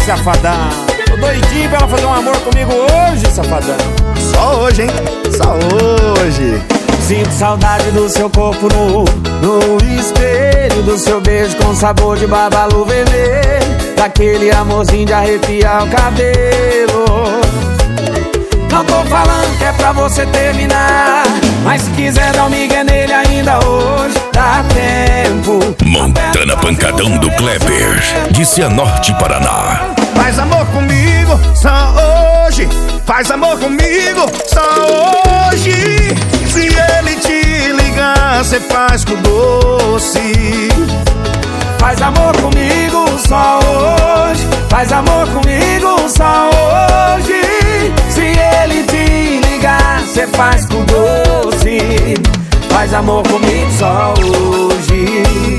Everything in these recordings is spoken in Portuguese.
safadão. Tô doidinho pra ela fazer um amor comigo hoje, safadão. Só hoje, hein? Só hoje. Sinto saudade do seu corpo no espelho, do seu beijo com sabor de babalu vermelho, daquele amorzinho de arrepiar o cabelo. Não tô falando que é pra você terminar, mas se quiser dar um migué nele ainda hoje, dá tempo. Montana Pancadão do Kleber, de Cianorte, Paraná. Faz amor comigo só hoje. Faz amor comigo só hoje. Se ele te ligar, cê faz com doce. Faz amor comigo só hoje. Faz amor comigo só hoje. Se ele te ligar, cê faz com doce. Faz amor comigo só hoje.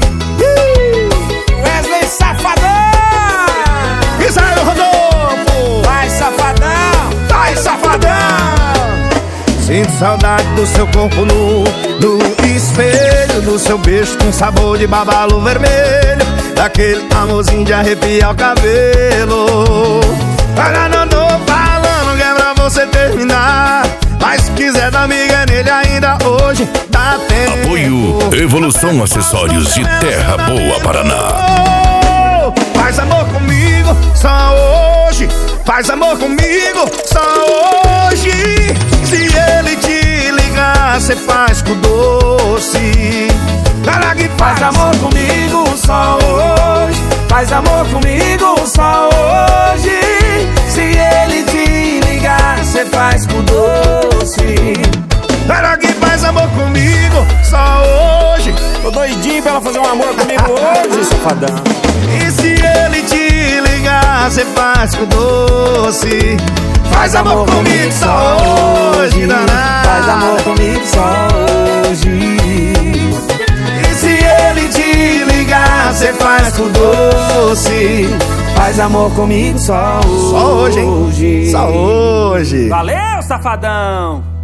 Wesley Safadão! Israel Rodolfo! Vai, safadão! Vai, safadão! Sinto saudade do seu corpo no espelho, do seu beijo com sabor de babalu vermelho, daquele amorzinho de arrepiar o cabelo. Agora não tô falando que é pra você terminar, mas se quiser dar miga nele ainda hoje, dá tempo. Apoio Evolução Acessórios de Terra Boa, Paraná. Faz amor comigo só hoje. Faz amor comigo só hoje. Se ele te ligar, cê faz com doce. Cara que faz amor comigo só hoje. Faz amor comigo só hoje. Se ele te ligar, cê faz com doce. Cara que faz amor comigo só hoje. Tô doidinho pra ela fazer um amor comigo hoje, safadão. E se ele te ligar, cê faz com doce. Faz amor comigo só hoje, danado. Faz amor comigo só hoje. E se ele te ligar, cê faz com doce. Faz amor comigo só hoje. Só hoje, hein? Só hoje. Valeu, safadão!